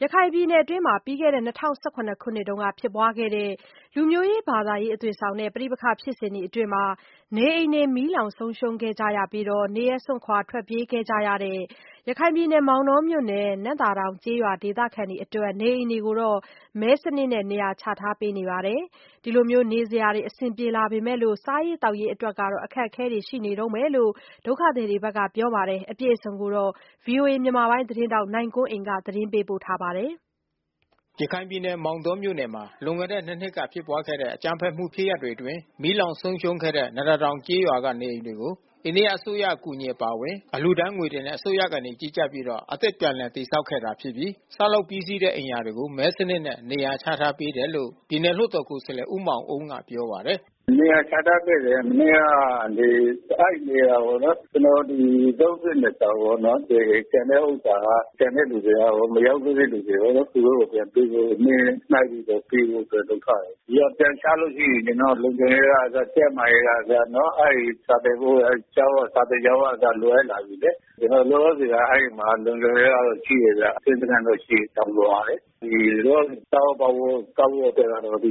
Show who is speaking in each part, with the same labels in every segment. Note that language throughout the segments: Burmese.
Speaker 1: ရခိုင်ပြည်နယ်အတွင်းမှာပြီးခဲ့တဲ့2017ခုနှစ်တုန်းကဖြစ်ပွားခဲ့တဲ့လူမျိုးရေးဘာသာရေးအသွင်ဆောင်တဲ့ပဋိပက္ခဖြစ်စဉ်တွေအတွင်းမှာနေအိမ်တွေမီးလောင်ဆုံးရှုံးခဲ့ကြရပြီးနေရပ်စွန့်ခွာထွက်ပြေးခဲ့ကြရတဲ့ရခိုင်ပြည်နယ်မောင်တောမြို့နယ်နံ့သာတောင်ကျေးရွာဒေသခံတွေအတွက်နေအိမ်တွေကိုမဲစနစ်နဲ့နေရာချထားပေးနေပါတယ်။ဒီလိုနေစရာတွေအဆင်ပြေလာပေမဲ့စားရေးသောက်ရေးအတွက်ကတော့အခက်အခဲတွေရှိနေတုန်းပဲလို့ဒုက္ခသည်တွေဘက်ကပြောပါတယ်။အပြည့်အစုံကိုဗွီအိုအေမြန်မာပိုင်းသတင်းထောက်နိုင်ကွန်းအိန်ကသတင်းပေးပို့ထားပါတယ်
Speaker 2: ။ရခိုင်ပြည်နယ်မောင်တောမြို့နယ်မှာလွန်ခဲ့တဲ့နှစ်ကဖြစ်ပွားခဲ့တဲ့အကြမ်းဖက်မှုဖြစ်ရပ်တွေအတွင်းမီးလောင်ဆုံးရှုံးခဲ့တဲ့နံ့သာတောင်ကျေးရွာကနေအိမ်တွေကိုအိန္ဒိယအစိုးရအကူအညီအပါအဝင်အလှူဒန်းငွေတွေနဲ့အစိုးရကနေကြီးကြပ်ပြီးအသက်ပြန်လည်တည်ဆောက်ခဲ့တာဖြစ်ပြီးဆောက်လုပ်ပြီးစီးတဲ့အိမ်ယာတွေကိုမဲစနစ်နဲ့နေရာချထားပေးတယ်လို့ပြည်နယ်လွှတ်တော်ကိုယ်စားလှယ်ဦးမောင်အုန်းကပြောပါတယ်။
Speaker 3: "နေရာချထားပေးတယ်။မနေ့ကနေရာကိုကျွန်တော်32ဆောင်ပေါ့နော်။ကျန်တဲ့ဥစ္စာကကျန်တဲ့လူတွေကမရောက်သေးတဲ့လူတွေသူတို့ကိုပြန်ပေးဖို့နှိုက်ပြီးတော့ပေးဖို့လုပ်ထားတယ်။ဒီကပြန်ချလို့ရှိရင်လုံခြုံရေးကအစကျန်းမာရေးကအစစာပေဖို့စာပေကျောင်းကအစလိုအပ်လာပြီလေ။ကျွန်တော်လောလောဆယ်ကမှာလုံခြုံရေးကတော့ရှိတယ်ဗျ။အသင်းစခန်းတော့ရှိတောင်ပေါ်ပါလေ။ဒီတော့တောက်ဖို့အတွက်ကတော့ကျွန်တော်တို့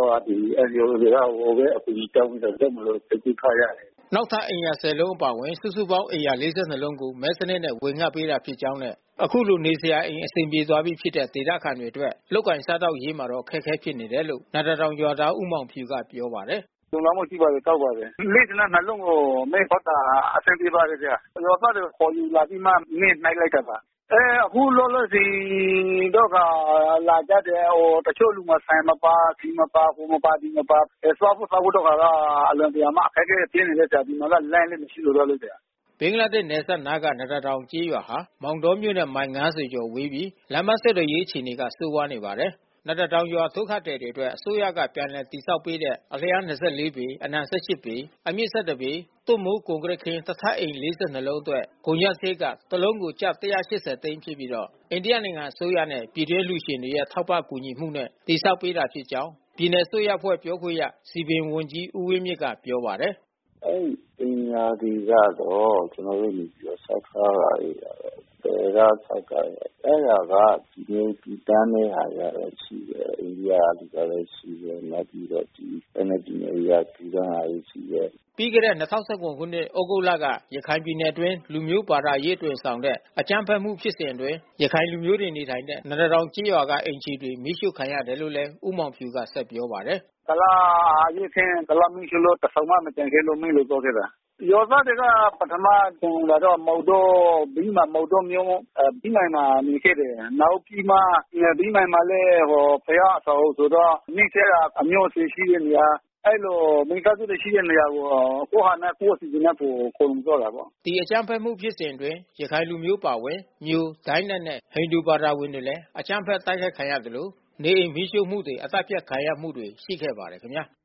Speaker 3: NGOတွေကဟိုပဲအကူကြီးတောင်းပြီးတော့လုပ်မလို့တည်ထားရတယ်။
Speaker 2: "နောက်ထပ်အိမ်ယာ10လုံးအပါအဝင်စုစုပေါင်းအိမ်ယာ42လုံးကိုမဲစနစ်နဲ့ဝေငှပေးတာဖြစ်ကြောင်းနဲ့အခုလိုနေစရာအိမ်အဆင်ပြေသွားပြီဖြစ်တဲ့ဒေသခံတွေအတွက်လုပ်ကိုင်စားသောက်ရေးမှာအခက်အခဲဖြစ်နေတယ်လို့နံ့သာတောင်ရွာသားဦးမောင်ဖြူကပြောပါတယ်
Speaker 3: ။လုံလောက်မှုရှိပါတယ်တောက်ပါတယ်။42လုံးကိုမဲဖောက်တာအဆင်ပြေပါတယ်ဗျ။ရွာသားတွေခေါ်ယူလာပြီးမှမဲနှိုက်လိုက်တာပါ။အခုလောလောဆယ်တော့လာကြတယ်တချို့လူမဆိုင်မပါဆီမပါဟိုမပါဒီမပါစားဖို့တော့အလွန်တရာမှအခက်အခဲဖြစ်နေတယ်ကြာဒီမှာလမ်းလည်းမရှိလို့လို့ကြာ
Speaker 2: ။ဘင်္ဂလားဒေ့ရှ်နယ်စပ်နားကနံ့သာတောင်ကျေးရွာဟာမောင်တောမြို့နဲ့မိုင်50ကျော်ဝေးပြီးလမ်းပန်းဆက်သွယ်ရေးအခြေအနေကဆိုးဝါးနေပါတယ်။နံ့သာတောင်ရွာဒုက္ခသည်တွေအတွက်အစိုးရကပြန်လည်တည်ဆောက်ပေးတဲ့အလျား24ပေအနံ18ပေအမြင့်17ပေသွပ်မိုးကွန်ကရစ်ခင်းတထပ်အိမ်42လုံးအတွက်ကုန်ကျစရိတ်ကတလုံးကိုကျပ်180သိန်းဖြစ်ပြီးအိန္ဒိယနိုင်ငံအစိုးရနဲ့ပြည်တွင်းလူရှင်တွေရဲ့ထောက်ပံ့ကူညီမှုနဲ့တည်ဆောက်ပေးတာဖြစ်ကြောင်းပြည်နယ်အစိုးရအဖွဲ့ပြောခွင့်ရစည်ပင်ဝန်ကြီးဦးဝင်းမြင့်ကပြောပါတယ်
Speaker 3: ။"အိမ်ယာတွေကတော့ကျွန်တော်တို့နေပြီးတော့ဆောက်ထားတာတွေဘယ်ကဆောက်တာလဲကဒီနေ့ဒီတန်းနဲ့ဟာရရှိတယ်အိန္ဒိယလူကလည်းရှိတယ်နောက်ပြီးတော့ဒီ NLD တွေကဒီကဟာရှိတယ်
Speaker 2: ။ပြီးခဲ့တဲ့2019ခုနှစ်ဩဂုတ်လကရခိုင်ပြည်နယ်အတွင်းလူမျိုးဘာသာရေးအသွင်ဆောင်တဲ့အကြမ်းဖက်မှုဖြစ်စဉ်အတွင်းရခိုင်လူမျိုးတွေနေထိုင်တဲ့နံ့သာတောင်ကျေးရွာကအိမ်ခြေတွေမီးရှို့ခံရတယ်လို့လည်းဦးမောင်ဖြူကဆက်ပြောပါတယ်
Speaker 3: ။"တလအရေးခင်းတလမီးရှို့လို့တဆောင်မှမကျန်ခဲ့လို့မီးလောင်သွားခဲ့တာ။ရွာသားတွေကပထမကျန်လာတော့မောင်တောဘီးမိုင်မှာနေခဲ့တယ်။နောက်ပြီးမှဘီးမိုင်မှာလည်းဘုရားအဆောင်ဆိုတော့နှိမ့်ဆက်တာအမျိုးအဆွေရှိတဲ့နေရာလိုမိသားစုတွေရှိတဲ့နေရာကိုကိုယ့်ဟာနဲ့ကိုယ့်အစီအစဉ်နဲ့ကိုယ်ခိုလုံသွားတာပေါ့
Speaker 2: ။ဒီအကြမ်းဖက်မှုဖြစ်စဉ်အတွင်းရခိုင်လူမျိုးပါဝင်မြိုဒိုင်းနက်နဲ့ဟိန္ဒူဘာသာဝင်တွေလည်းအကြမ်းဖက်တိုက်ခိုက်ခံရသလိုနေအိမ်မီးရှို့မှုတွေအသတ်ဖြတ်ခံရမှုတွေရှိခဲ့ပါတယ်ခင်ဗျာ။